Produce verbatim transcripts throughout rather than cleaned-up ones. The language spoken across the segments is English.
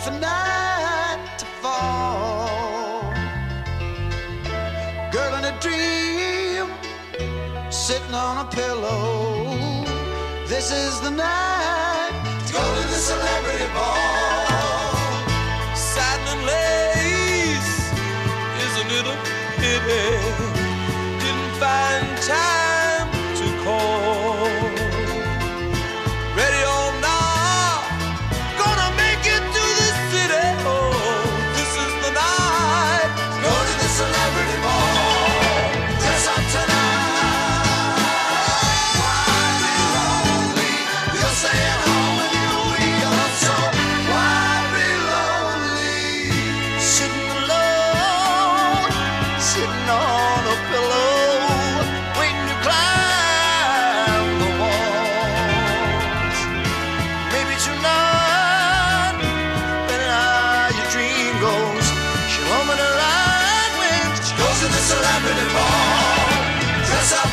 for night to fall. Girl in a dream, sitting on a pillow. This is the night to go to the celebrity ball. Satin and lace, isn't it a pity? Didn't find time to call. Ready or not, gonna make it to the city. Oh, this is the night to go to the celebrity ball. Dress up tonight. Why be lonely? You're staying home and you'll be alone. So why be lonely? Sitting alone, sitting on a pillow, waiting to climb the walls. Maybe tonight, depending how your dream goes, she'll open her eyes when she goes to the celebrity ball. Dress up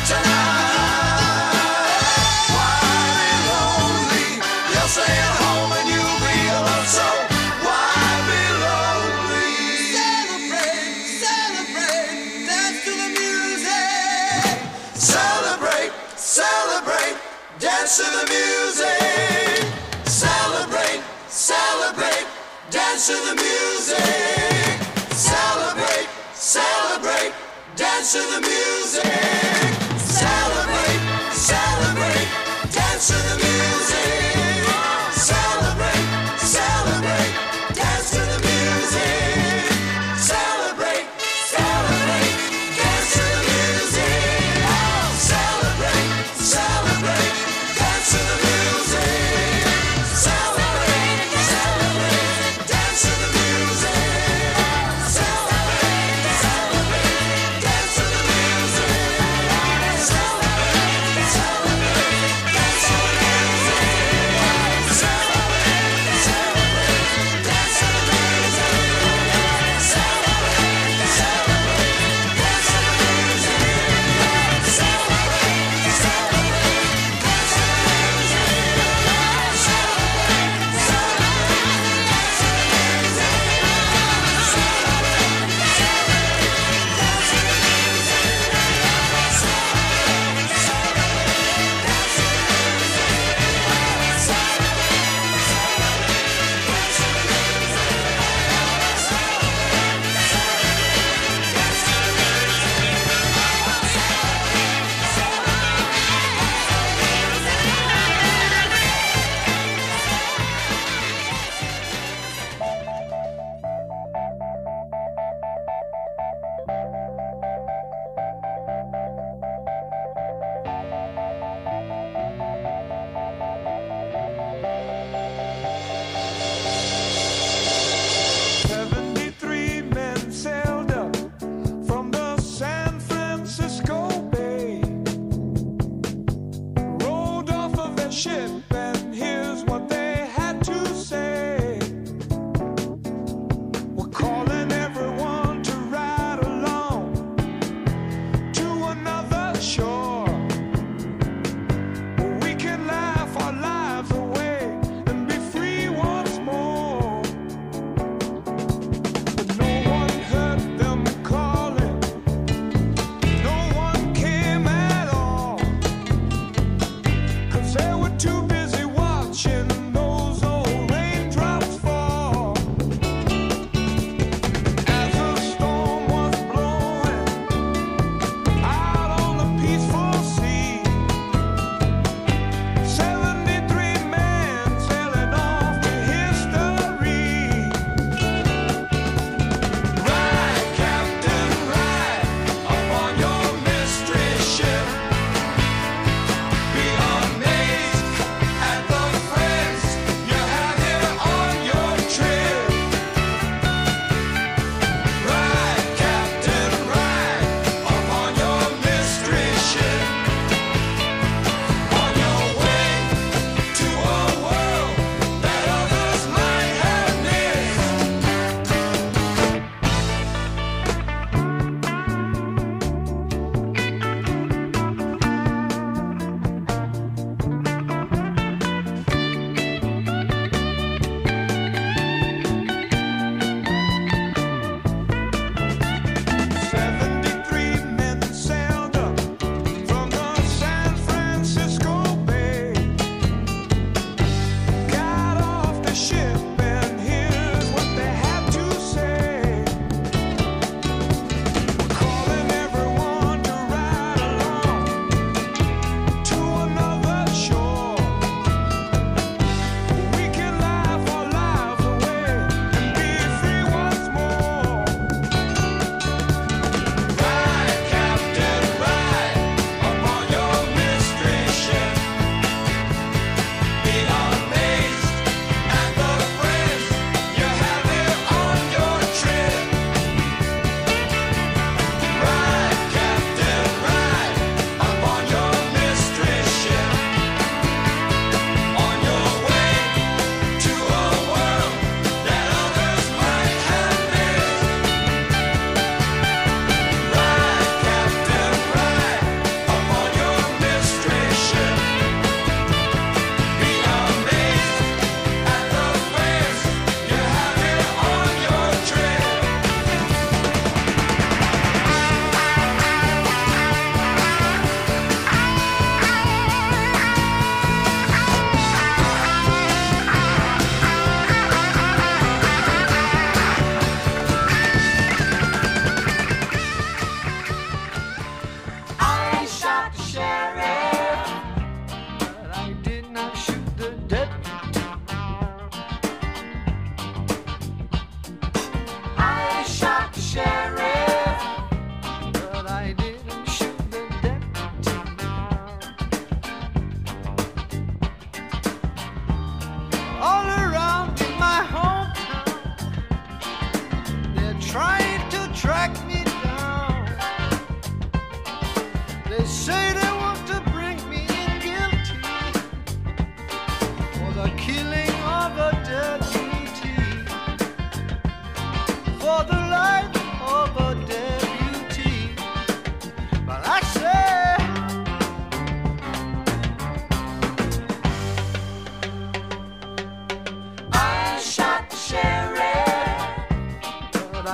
tonight. Why be lonely? You'll stay at home and you'll be alone. So why be lonely? Celebrate, celebrate, dance to the music. Celebrate, celebrate, dance to the music. Celebrate, celebrate, dance to the music. Celebrate, celebrate, dance to the music. Celebrate, celebrate, dance to the music. Celebrate, celebrate, dance to the music. Celebrate, celebrate, dance to the music. Celebrate, celebrate, dance to the music. Celebrate, celebrate, dance to the music. Celebrate, celebrate, dance to the music. Celebrate, celebrate, dance to the music.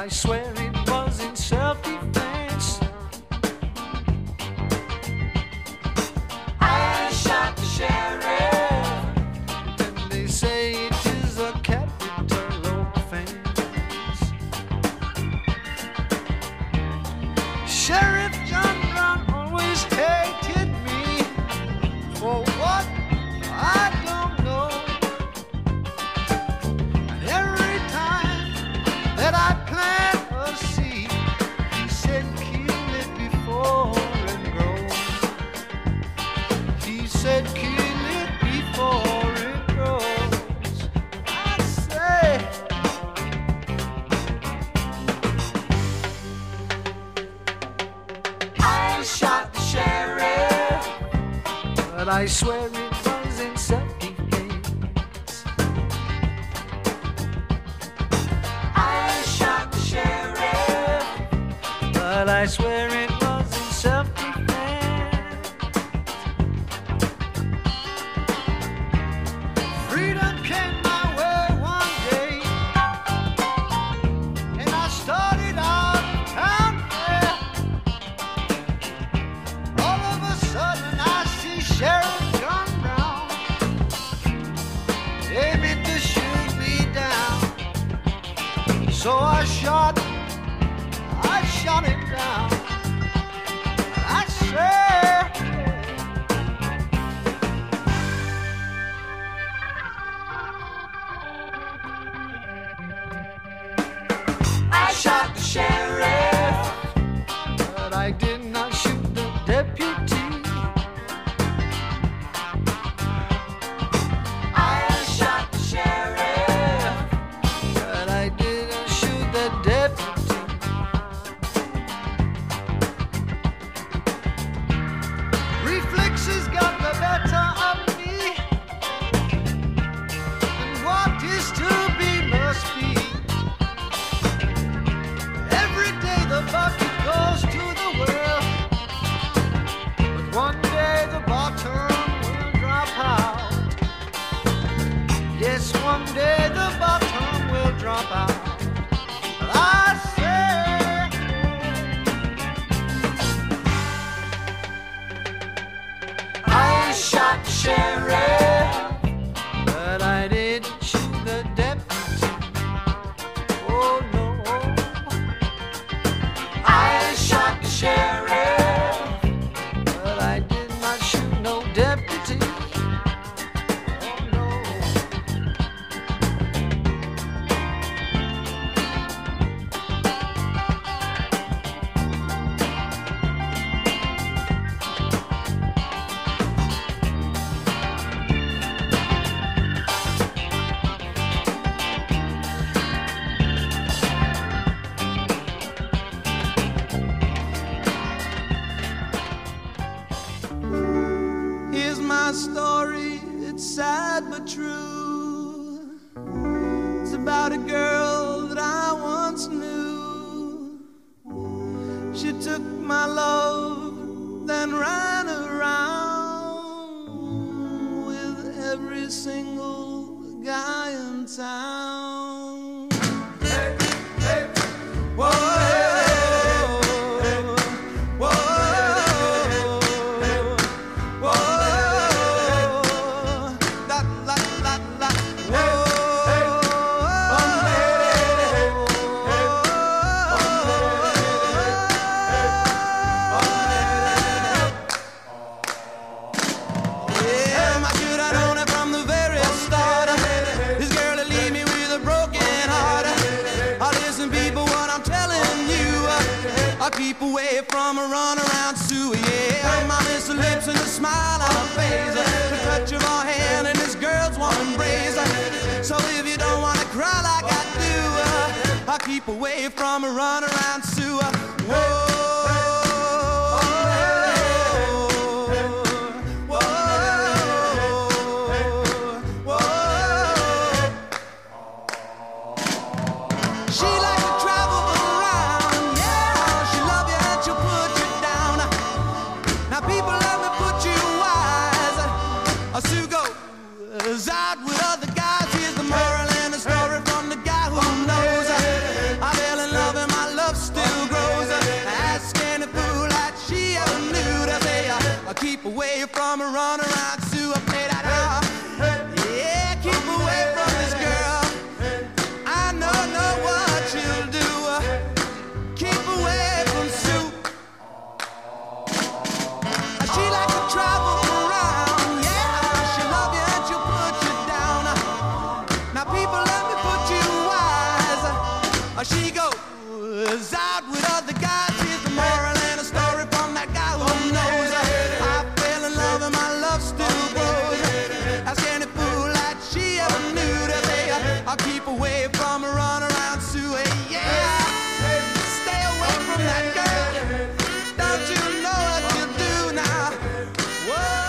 I swear it was in self-defense. I shot the sheriff. And they say it is a capital offense. Sheriff John Brown always hated me. For what? I don't know. And every time that I plant a seed, he said kill it before it grows. He said kill it before it grows. I say I shot the sheriff. but I swear it was in self-defense. I shot the sheriff. But I swear it was in self-defense. Freedom came my way one day, and I started out down there. All of a sudden I see Sheriff John Brown aiming to shoot me down. So I shot, I shot him down. I said, I shot the sheriff. but I did not shoot the deputy. I shot the sheriff. But I didn't shoot the deputy. Reflexes got the better of me, and what is to be must be. Every day the bucket goes to the well, but one day the bottom will drop out. Yes, one day the bottom will drop out. I say I shot the sheriff. but I didn't shoot the deputy. Oh no, I shot the sheriff. but I did not shoot no deputy. Oh no. Here's my story, it's sad but true. It's about a girl that I once knew. She took my love, then ran around with every single guy in town. Hey, hey, whoa. Keep away from a runaround Sue, yeah. My little lips and a smile on her face, the touch of her hand and this girl's warm embrace. So if you don't wanna cry like I do, uh, I'll keep away from a runaround Sue. Whoa. Out with other guys, here's the moral and the story from the guy who knows. I fell in love keep away from a runaround Sue. I play that out. Yeah, keep away from this girl. I know, know what you'll do. Keep away from Sue. She like to travel around. Yeah, she love you and she'll put you down. Now people, let me put you wise. She goes out with other guys. Here's the moral and a story from that guy who knows. I fell in love and my love still grows. Ask any fool that she ever knew to say I'll keep away from a runaround Sue. Yeah, stay away from that girl. Don't you know what you do now? Whoa.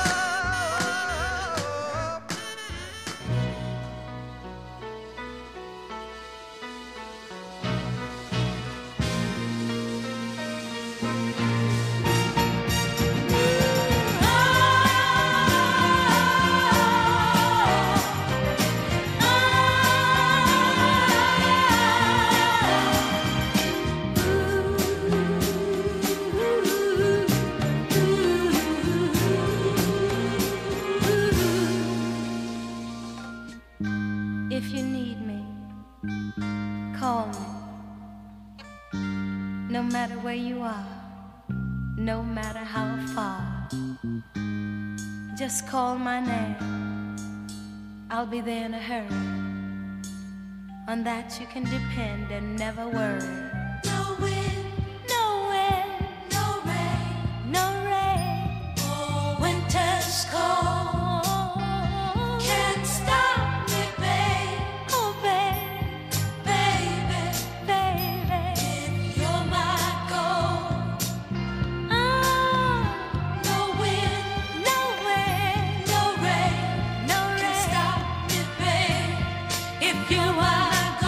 If you need me, call me. No matter where you are, no matter how far, just call my name. I'll be there in a hurry. On that you can depend and never worry. No wind, no wind, no rain, no rain. Oh, winter's cold. Can't stop me, babe. Oh, babe, baby, baby. If you're my goal. Oh, no wind, no wind, no rain, no rain. Can't stop me, babe. If you're my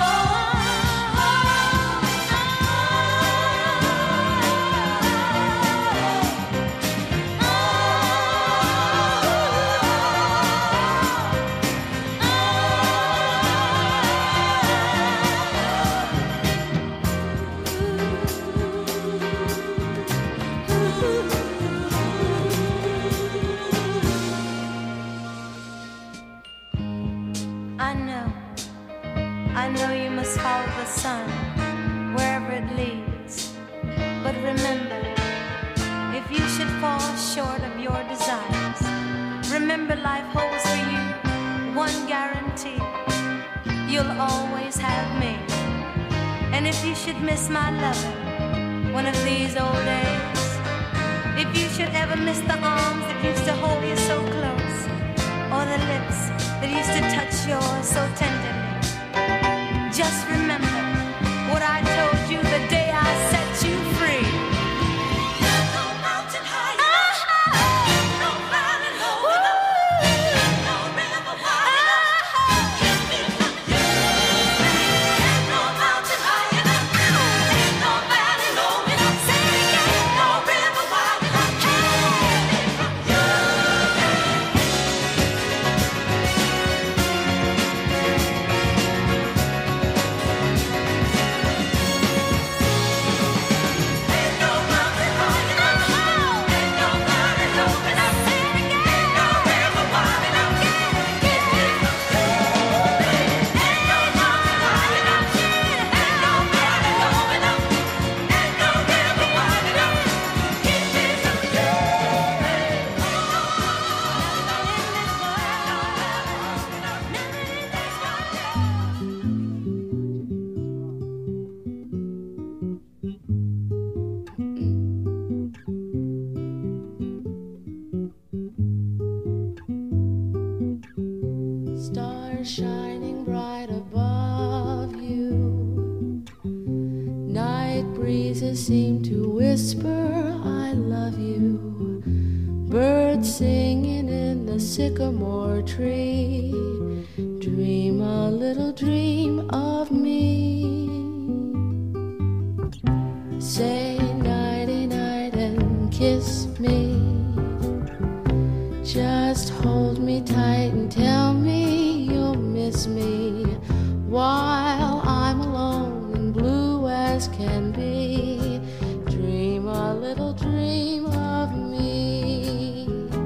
I know, I know you must follow the sun wherever it leads. But remember, if you should fall short of your desires, remember life holds for you one guarantee. You'll always have me. And if you should miss my loving one of these old days, if you should ever miss the arms that used to hold you so close, or the lips that used to touch yours so tenderly, just remember what I told you the day I set you free. There's no mountain high enough, uh-huh. No valley low enough, no river wide enough, uh-huh. Keep me from you. There's no mountain high enough, ain't no valley low enough, say it again, no river wide enough, keep me from you. Stars shining bright above you. Night breezes seem to whisper, I love you. Birds singing in the sycamore tree. Dream a little dream of me. Say nighty night and kiss me. Just hold me tight and tell me you'll miss me while I'm alone and blue as can be. Dream a little dream of me.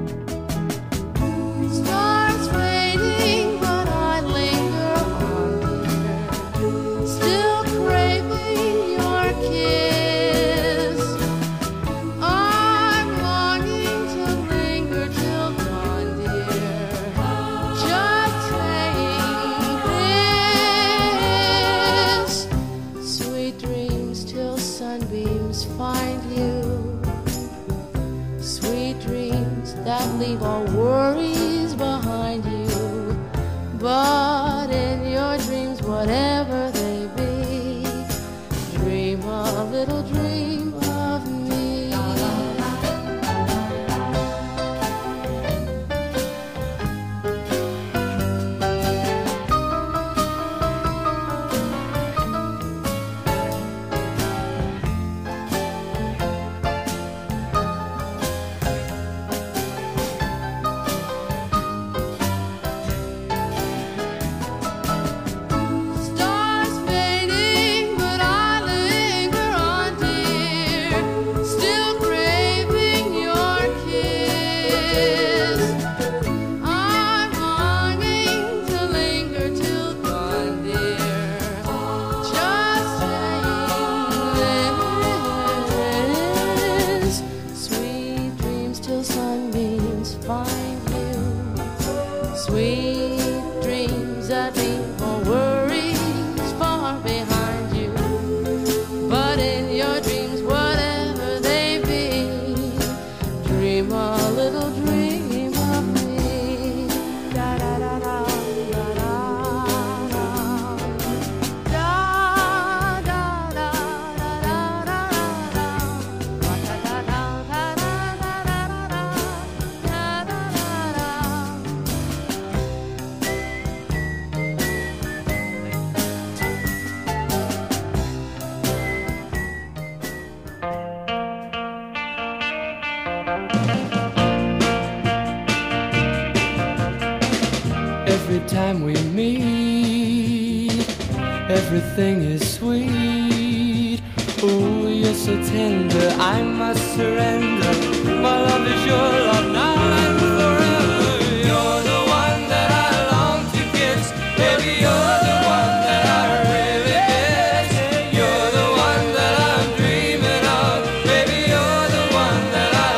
time we meet, everything is sweet. Oh, you're so tender, I must surrender. My love is your love now and forever. You're the one that I long to kiss. Baby, you're the one that I really miss. You're the one that I'm dreaming of. Baby, you're the one that I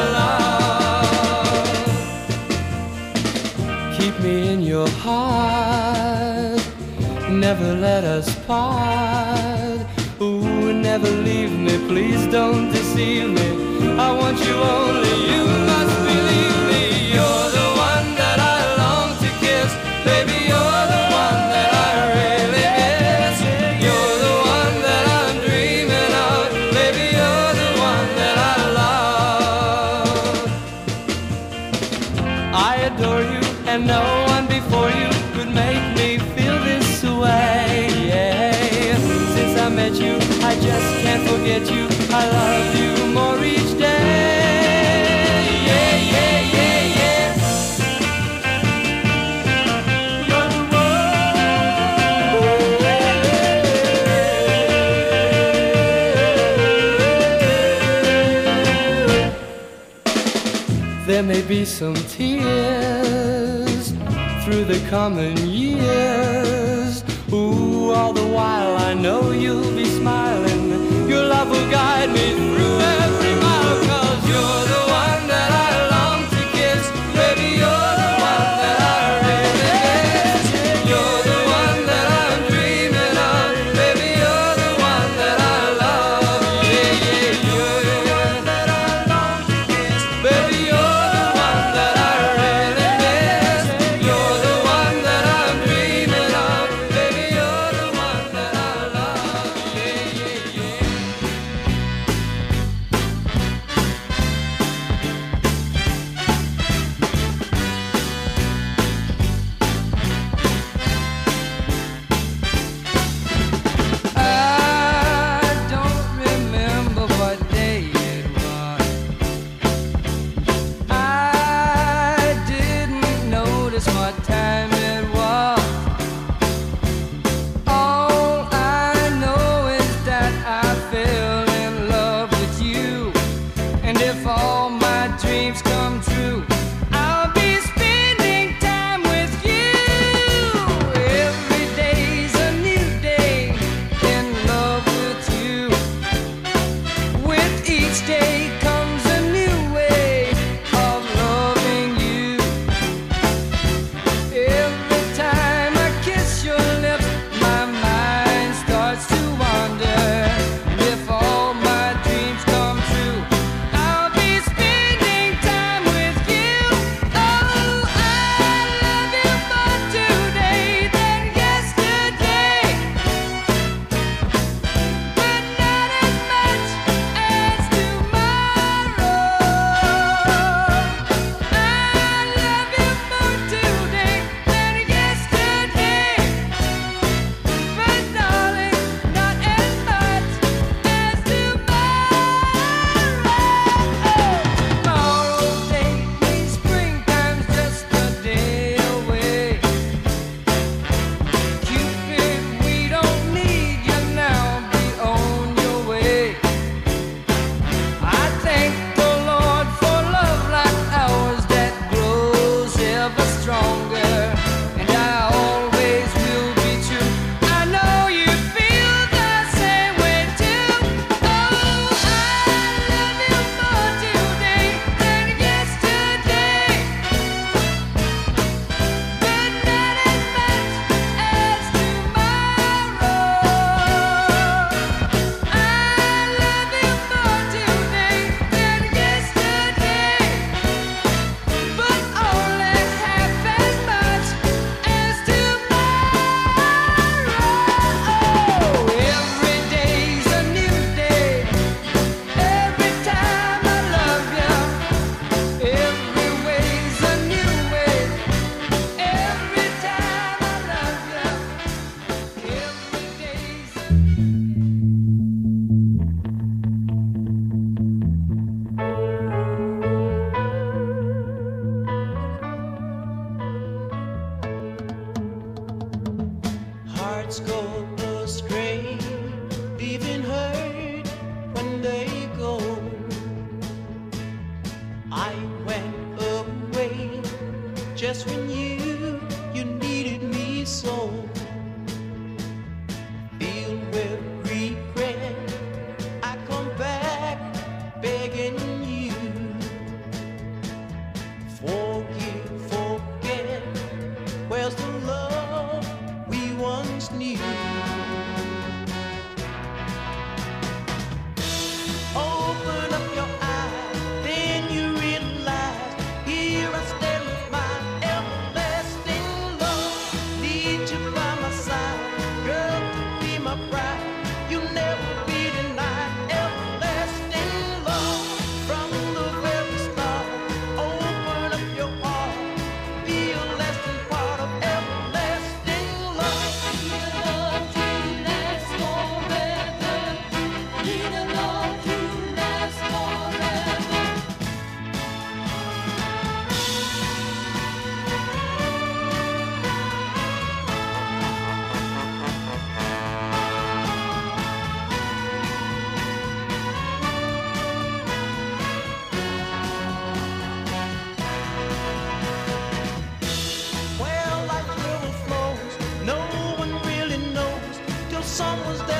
love. Keep me in your heart, never let us part. Ooh, never leave me, please don't deceive me. I want you only, you must believe me. You're the one that I long to kiss. Baby, you're the one that I really miss. You're the one that I'm dreaming of. Baby, you're the one that I love. I adore you, and no one before you could make me feel this way. Yeah. Since I met you, I just can't forget you. I love you more each day. Yeah, yeah, yeah, yeah. You're the one. There may be some tears through the coming years. Ooh, all the while I know you'll be smiling. Your love will guide me through every mile. 'Cause you're the one that I long to kiss. Baby, you're the one that I really miss. You're the one that I'm dreaming of. Baby, you're the one that I love. Yeah, yeah, you're the one that I long to kiss. Baby, you're the one that I really miss. You're the one that I'm dreaming of. Baby, you're the one that I love.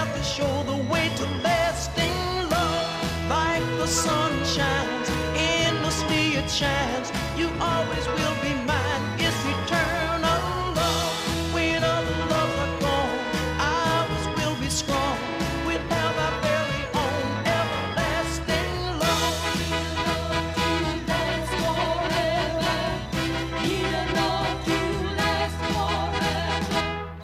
have to show the way to lasting love. Like the sun shines, endlessly it shines. You always will be mine. It's eternal love. When other loves are gone, ours will be strong. We'll have our very own everlasting love. Last forever. Need a love to last forever.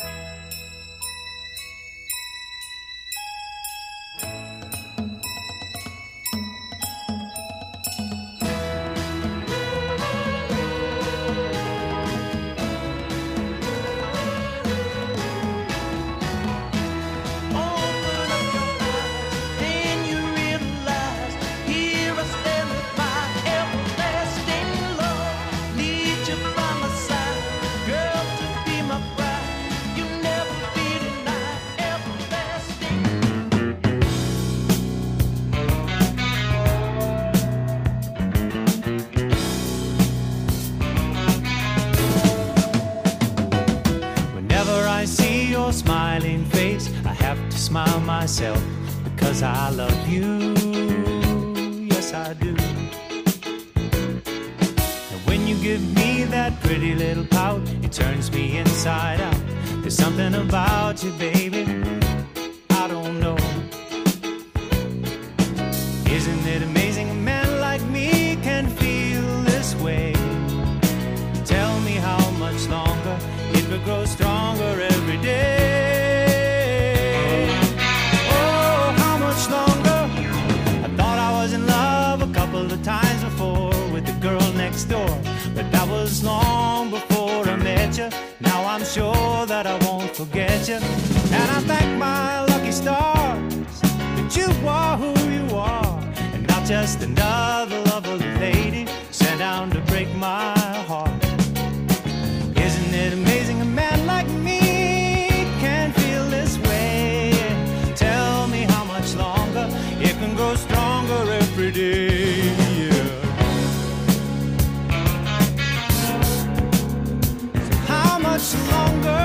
Open up your eyes, then you realize, here I stand with my everlasting love. Need you by my side, girl, to be my bride. You never be denied, everlasting. Whenever I see your smiling face, I have to smile myself because I love you. Yes, I do. And when you give me that pretty little pout, it turns me inside out. There's something about you, baby, I don't know. Isn't it amazing a man like me can feel this way? Tell me how much longer it will grow stronger every day. Oh, how much longer? I thought I was in love a couple of times before with the girl next door, but that was long before I met you. Now I'm sure that I won't forget you, and I thank my lucky stars that you are who you are, and not just another lovely lady sent down to break my heart. Isn't it amazing a man like me can feel this way? Tell me how much longer it can grow stronger every day. Yeah. How much longer?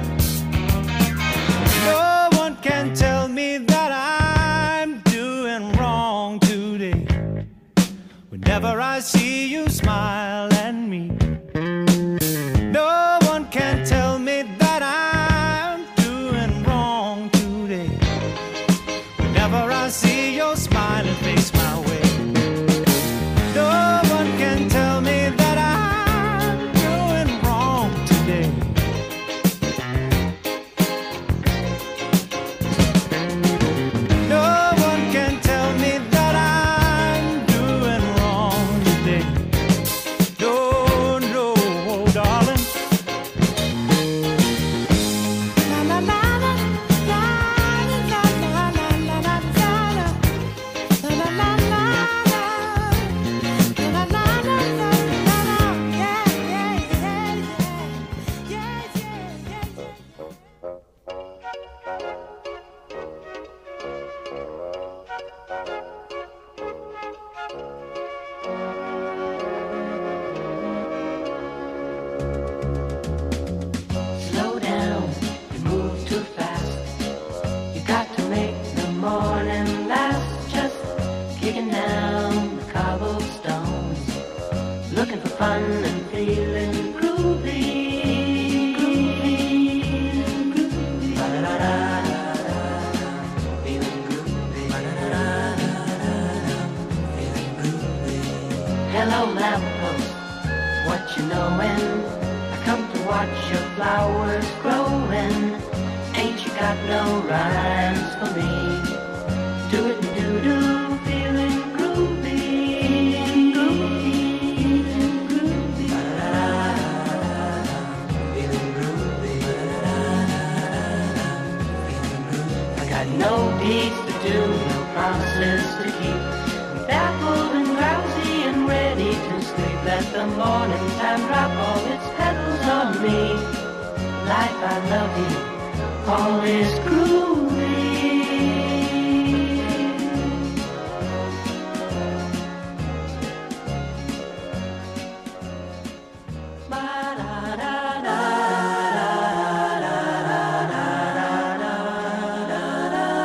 No one can tell me that I'm doing wrong today. Whenever I see you smile at me, no one can tell me that I'm doing wrong today. Whenever I see your smiling face my way, no one can tell me that I'm doing wrong today. No one can tell me that I'm doing wrong today. No, no, darling. La la la la la la la la la la la la la la la la la la yeah yeah yeah yeah yeah Slow down, you move too fast. You got to make the morning last. Just kicking down the cobblestones, looking for fun and feeling groovy. Groovy. Ba-da-da-da-da-da. Feeling groovy. Ba-da-da-da-da-da. Feeling groovy. Hello, lamppost, what you knowin'? I come to watch your flowers growing. Ain't you got no rhymes for me? Do it and do do, feeling groovy. Groovy, groovy. Ba-da-da-da-da-da. Feeling groovy. Ba-da-da-da-da-da. Feeling groovy. I got no deeds to do, no promises to keep. I'm baffled and drowsy and ready to sleep. Let the morning time drop all its petals on me. Life, I love you, all is groovy. Ba-da-da-da-da-da-da-da-da-da-da.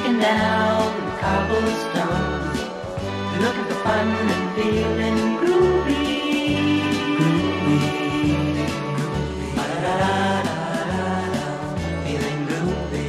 Shaking down the cobblestones, looking for fun and feeling groovy. Groovy, groovy, ba-da-da-da-da-da, feeling groovy.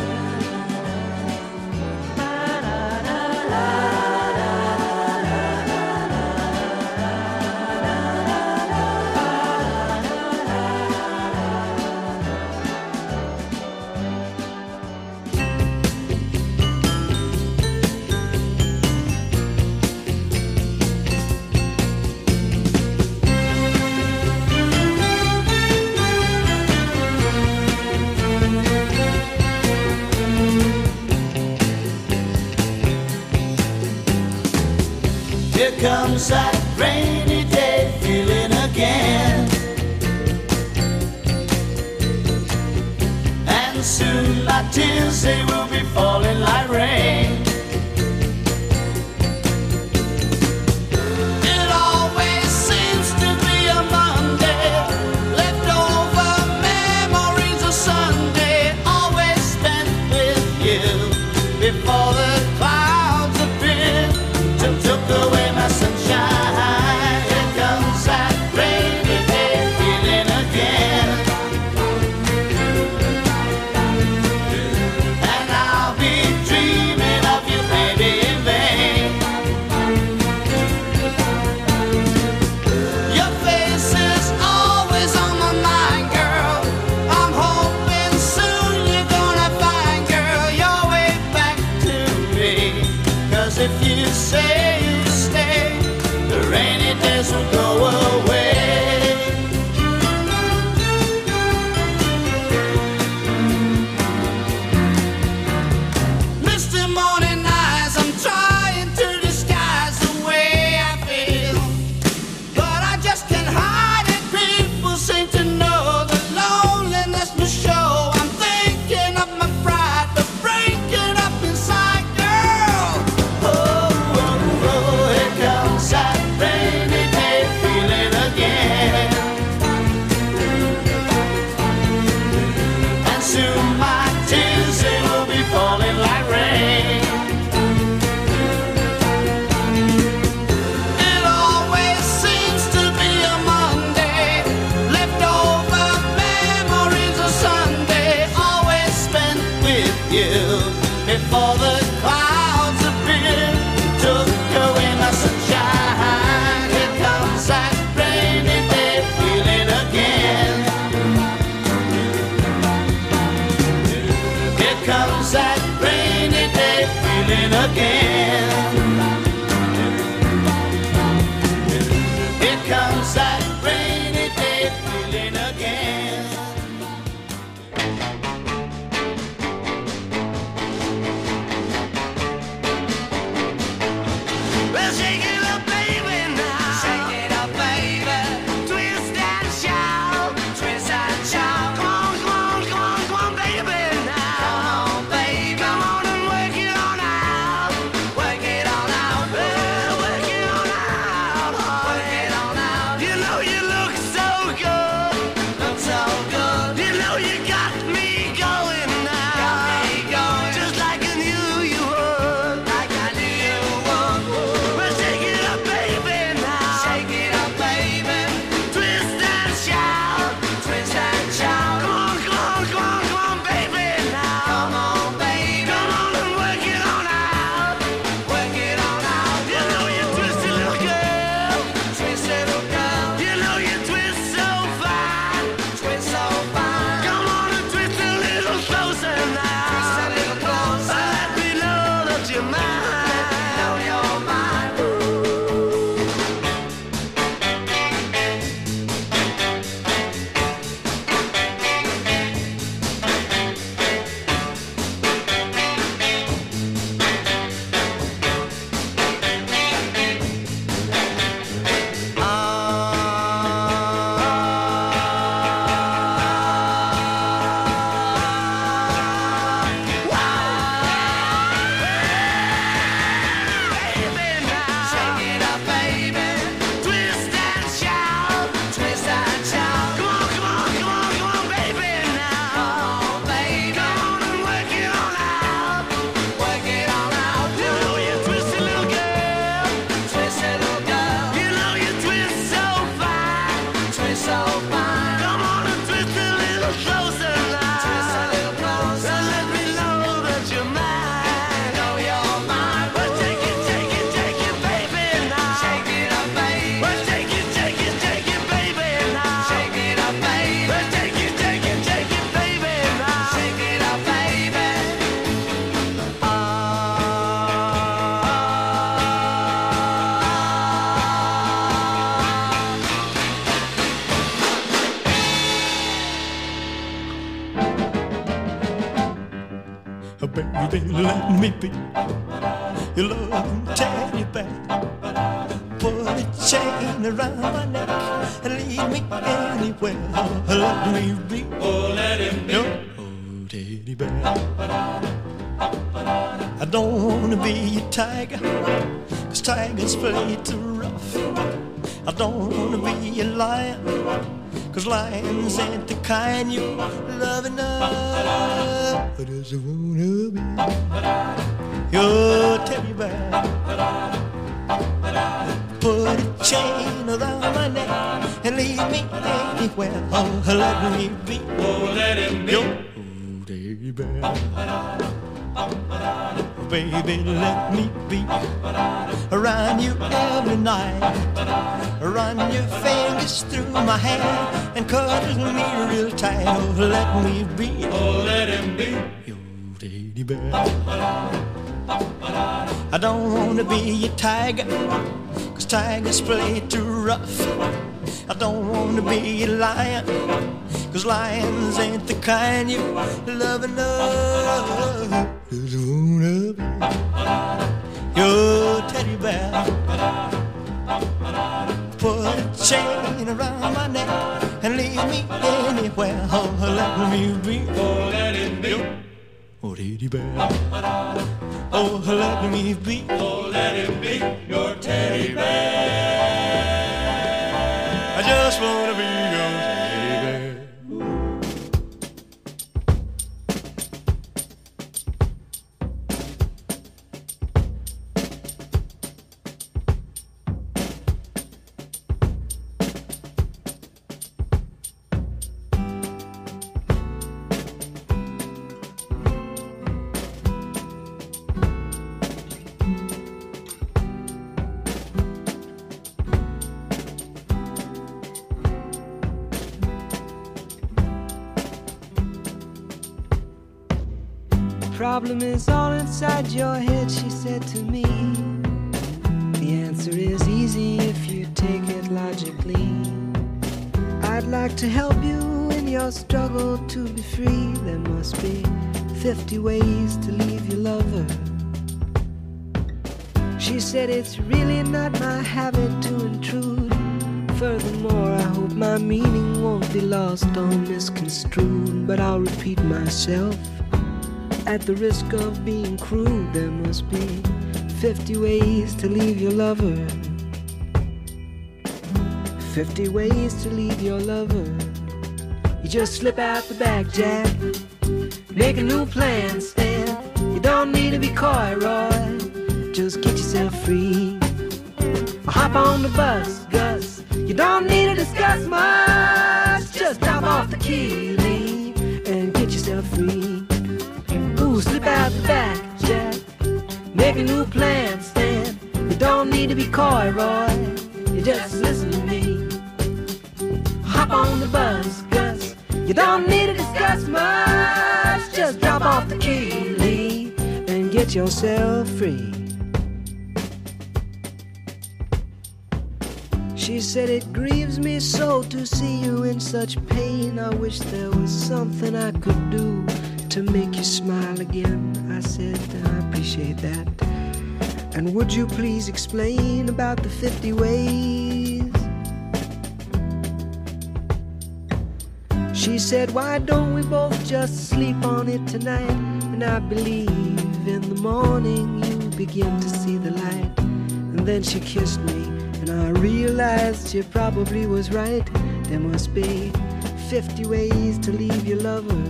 Here comes that rainy day feeling again, and soon my tears, they will be falling like rain. It always seems to be a Monday, leftover memories of Sunday, always spent with you before the clouds appeared, took, took away my sunshine. Here comes that rainy day feeling again, and I'll be dreaming of baby, let me be your loving teddy bear. Put a chain around my neck and lead me anywhere. Let me be, Oh, let him be your teddy bear. I don't wanna be a tiger, 'cause tigers play too rough. I don't wanna be a lion, 'cause lions ain't the kind you love enough. I just wanna be your teddy bear. Put a chain around my neck and lead me anywhere. Oh, let me be, Oh, let him be your teddy bear. Baby, let me be around you every night. Run your fingers through my hair and cuddle me real tight. Oh, let me be, Oh, let him be your teddy bear. I don't wanna be a tiger, 'cause tigers play too rough. I don't wanna be a lion, 'cause lions ain't the kind you love enough. Just wanna be your teddy bear. Put a chain around my neck and lead me anywhere. Oh, let me be, Oh, let him be oh, teddy bear. Oh, let me be, Oh, let him be your teddy bear. I just wanna be your teddy bear. Problem is all inside your head, she said to me. The answer is easy if you take it logically. I'd like to help you in your struggle to be free. There must be fifty ways to leave your lover. She said it's really not my habit to intrude. Furthermore, I hope my meaning won't be lost or misconstrued. But I'll repeat myself. At the risk of being crude, there must be fifty ways to leave your lover. Fifty ways to leave your lover. You just slip out the back, Jack. Make a new plan, Stan. You don't need to be coy, Roy. Just get yourself free. Or hop on the bus, Gus. You don't need to discuss much. Just drop off the key, Lee, and get yourself free. Slip out the back, Jack. Make a new plan, Stan. You don't need to be coy, Roy. You just listen to me. Hop on the bus, Gus. You don't need to discuss much. Just drop off the key, Lee, and get yourself free. She said it grieves me so to see you in such pain. I wish there was something I could do to make you smile again. I said, I appreciate that. And would you please explain about the fifty ways? She said, why don't we both just sleep on it tonight? And I believe in the morning you begin to see the light. And then she kissed me, and I realized she probably was right. There must be fifty ways to leave your lover.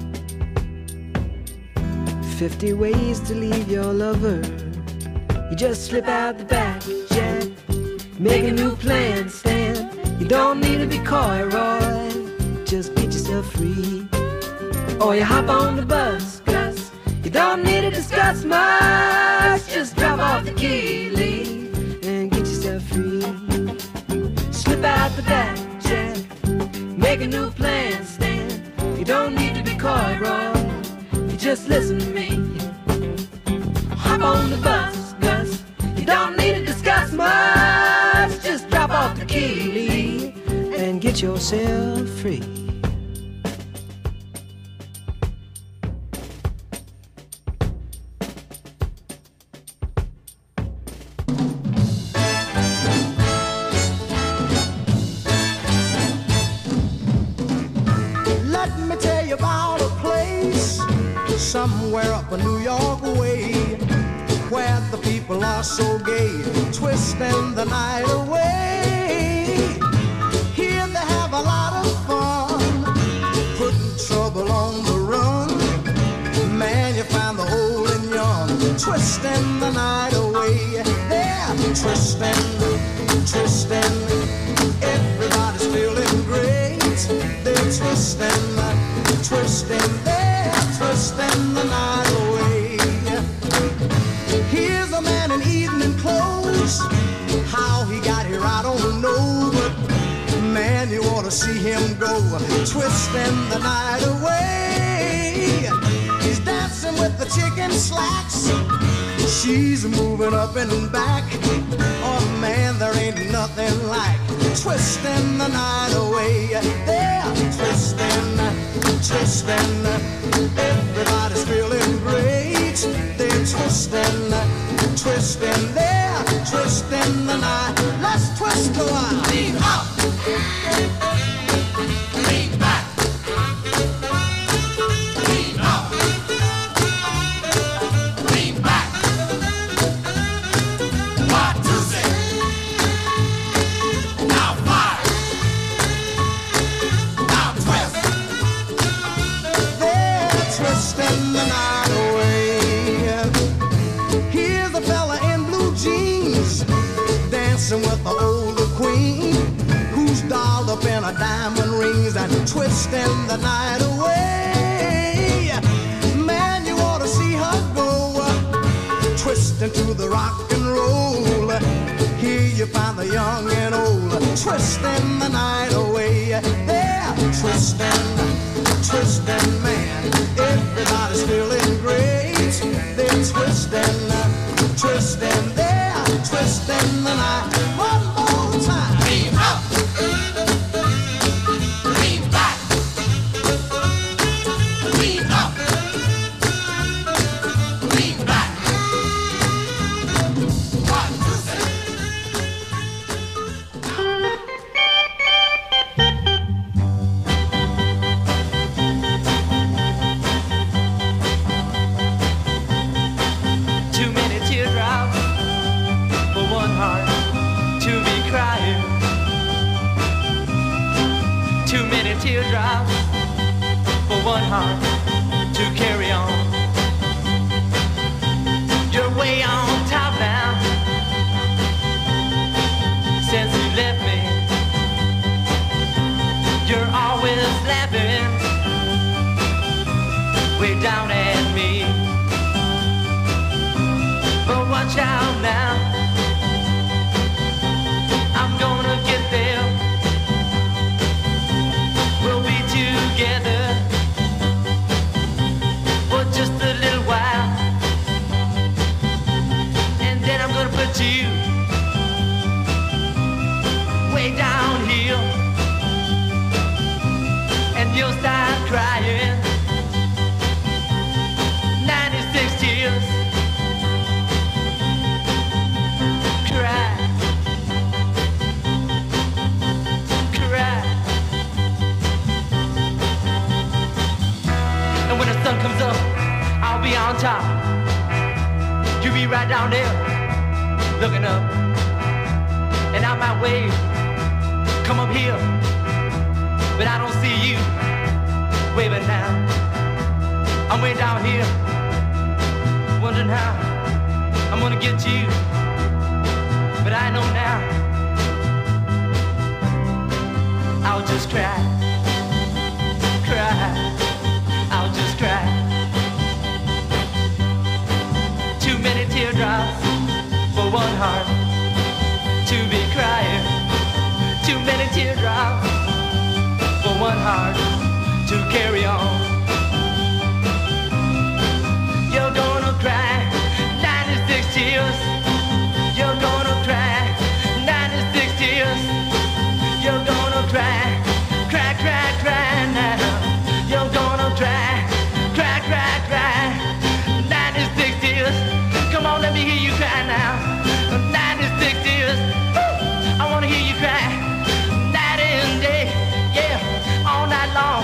Fifty ways to leave your lover. You just slip out the back, Jack. Make a new plan, Stan. You don't need to be coy, Roy. Just get yourself free. Or you hop on the bus, Gus. You don't need to discuss much. Just drop off the key, Lee, and get yourself free. Slip out the back, Jack. Make a new plan, Stan. You don't need to be coy, Roy. Just listen to me. Hop on the bus, Gus. You don't need to discuss much. Just drop off the key, Lee, and get yourself free. somewhere up a New York way, where the people are so gay, twisting the night away. Here they have a lot of fun, putting trouble on the run. Man, you find the old and young, twisting the night away. They're twisting, twisting, everybody's feeling great. They're twisting, twisting, they're twisting the night away. Here's a man in evening clothes, how he got here I don't know, but man, you ought to see him go, twisting the night away. He's dancing with the chicken slacks, she's moving up and back. Oh man, there ain't nothing like twisting the night away. They're twisting, twisting, everybody's feeling great. They're twisting, twisting, they're twisting the night. Let's twist a while. Lean up, lean back. Lean up, lean back. One, two, six. Now five. Now twist. They're twisting the night away. Here's a fella in blue jeans, dancing with the older queen, who's dolled up in her diamond rings and twisting the night away. Man, you ought to see her go, twisting to the rock and roll. Here you find the young and old, twisting the night away. They're twisting, twisting, man, everybody's feeling great. They're twisting, twisting, they're twisting the night. One more time. Lean up, lean back, lean up, lean back. One, two, three. Too many teardrops for one heart to be crying. Too many teardrops for one heart to carry on. You're way on top now since you left me. You're always laughing way down at me. But watch out now, I'm gonna get there. We'll be together for just a little while, and then I'm gonna put you way down here, and you'll start crying. ninety-six tears. Cry, cry. And when the sun comes up, I'll be on top. You be right down there, looking up. And I might wave, come up here, but I don't see you waving now. I'm way down here, wondering how I'm gonna get to you. But I know now, I'll just cry, cry, I'll just cry. Too many teardrops for one heart to be crying. Too many teardrops for one heart to carry on. You're gonna cry ninety-six tears. You're gonna cry ninety-six tears. You're gonna cry, cry, cry, cry now. You're gonna cry, cry, cry, cry. ninety-six tears. Come on, let me hear you cry now. ninety-six tears. Woo! I wanna hear you cry night and day, yeah, all night long.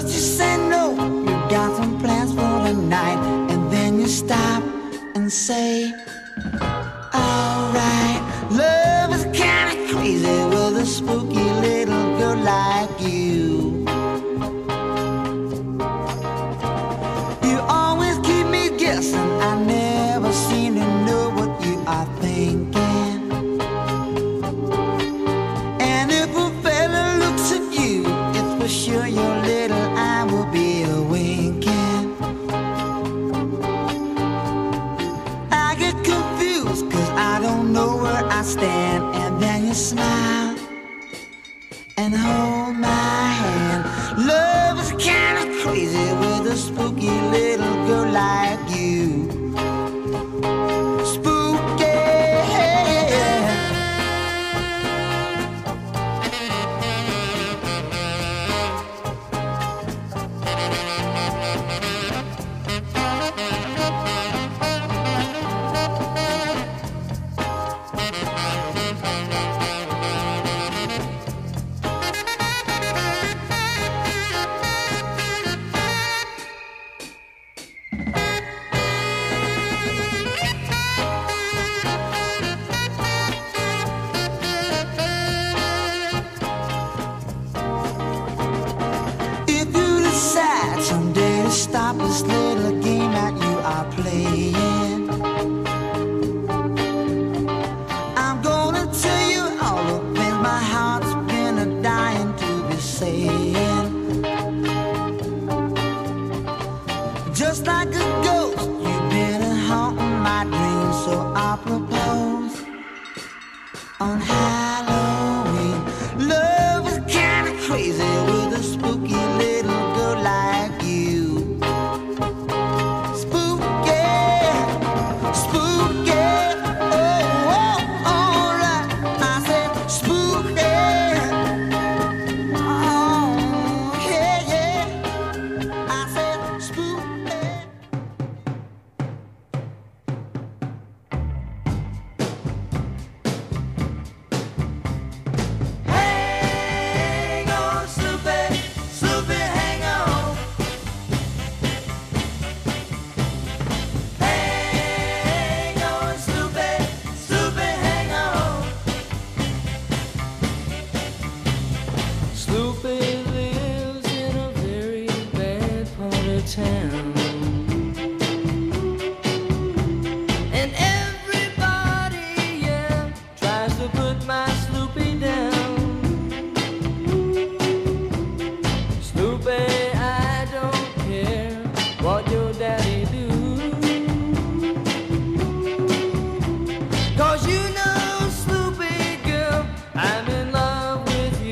First you say no, you got some plans for the night, and then you stop and say, alright. Love is kinda crazy with a spooky little girl like you. You always keep me guessing, I never seem to know what you are thinking. And if a fella looks at you, it's for sure your little eye will be a winking. I get confused cause I don't know where I stand, and then you smile and hold my hand. Love is kinda crazy with a spooky little girl like you. Spooky. Stop this little game that you are playing. I'm gonna tell you all the things my heart's been a dying to be saying. Just like a ghost, you've been haunting my dreams, so I propose on Halloween. Love is kinda crazy with a spooky little girl like you.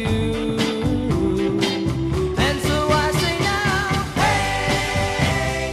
Hey,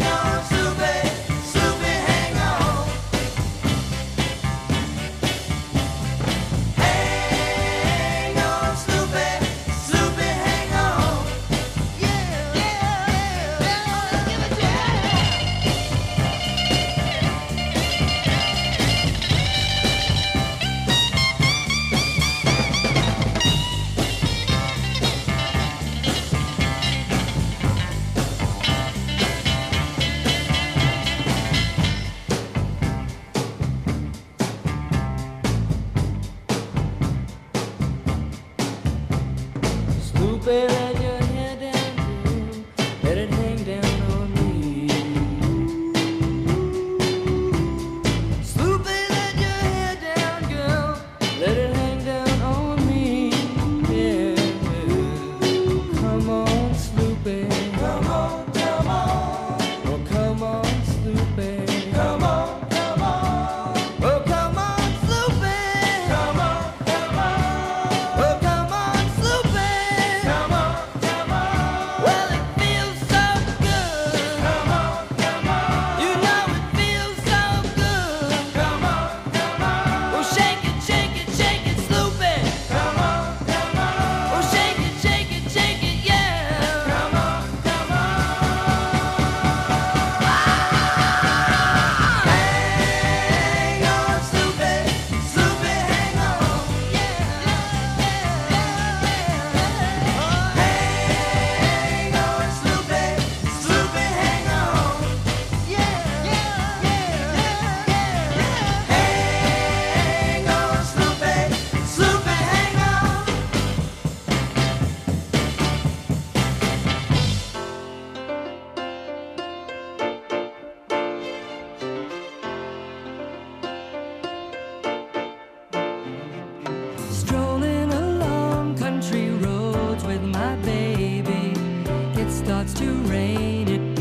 to rain, it